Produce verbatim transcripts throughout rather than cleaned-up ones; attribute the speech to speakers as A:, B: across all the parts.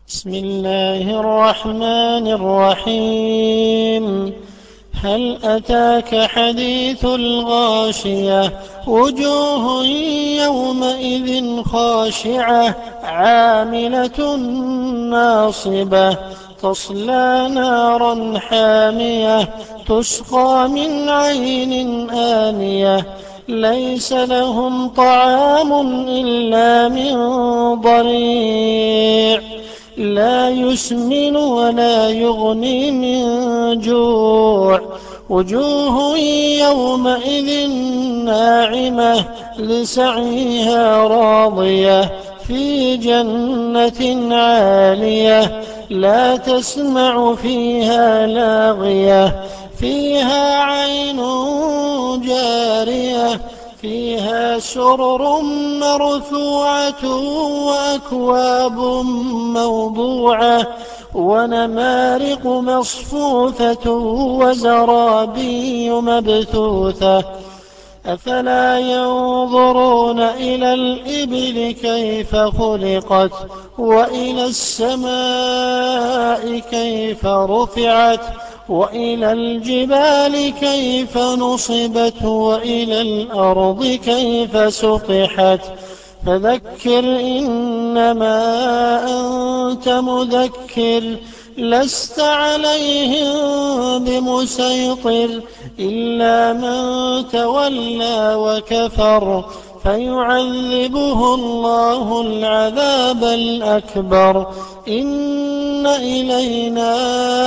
A: بسم الله الرحمن الرحيم. هل أتاك حديث الغاشية؟ وجوه يومئذ خاشعة عاملة ناصبة تصلى نارا حامية تسقى من عين آنية ليس لهم طعام إلا من ضريع لا يسمن ولا يغني من جوع. وجوه يومئذ ناعمة لسعيها راضية في جنة عالية لا تسمع فيها لاغية فيها عين جارية فيها سرر مرفوعة وأكواب موضوعة ونمارق مصفوفة وزرابي مبثوثة أفلا ينظرون إلى الإبل كيف خلقت وإلى السماء كيف رفعت وإلى الجبال كيف نصبت وإلى الأرض كيف سطحت فذكر إنما أنت مذكر لست عليهم بمسيطر إلا من تولى وكفر فيعذبه الله العذاب الأكبر إن إلينا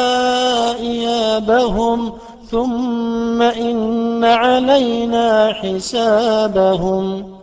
A: إيابهم ثم إن علينا حسابهم.